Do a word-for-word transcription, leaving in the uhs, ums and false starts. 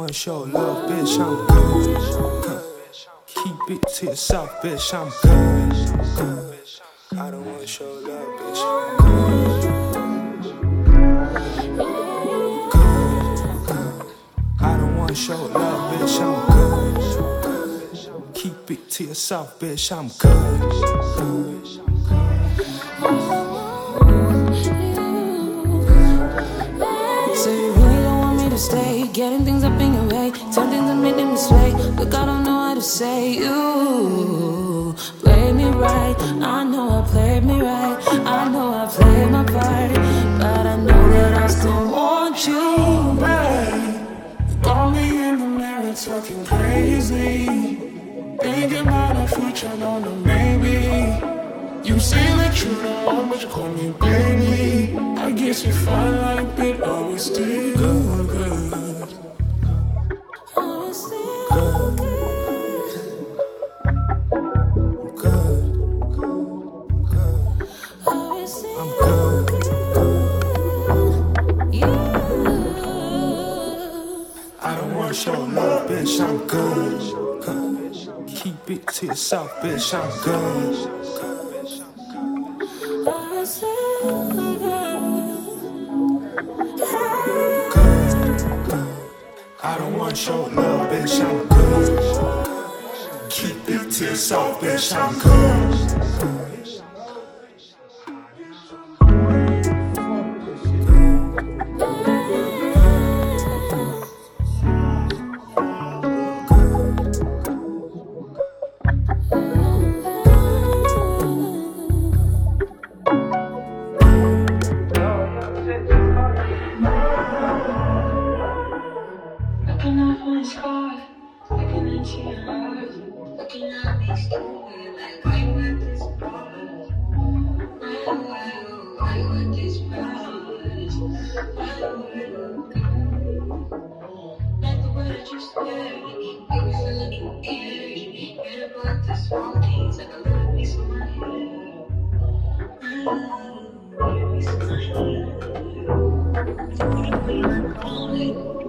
wanna show love, bitch, I'm good. Huh. Keep it to yourself, bitch, I'm good. Good. I don't wanna show love, bitch, I'm good. Good. Good. I don't wanna show love, bitch, I'm good. Keep it to yourself, bitch, I'm good. Good. So you really don't want me to stay, getting things up in your way, tempting to make them this way. Look, I don't know how to say you play me right. I know I played me right, I know I played my part, but I know that I still want you, babe. Got me in the mirror talking crazy, thinking about our future, don't know, maybe. You say that you don't want, but you call me baby. I guess you find like it always still good, good. Always still good. Good. Good. Always still I'm good. good. You. I don't wanna show love, bitch, I'm good. Huh. Keep it to yourself, bitch, I'm good. Always still good. Good. I don't wanna show love, bitch, I'm good. Keep it to yourself, bitch, I'm good. Looking at my sky, looking into your eyes, looking at me stupid, like why you at this price? Why you, why you, why you at this price? Why you, why you, like the way that you stare, make me feel like you care. Get about the small things, like a little piece of my hair. Mm, little piece of my hair. What if we not calling?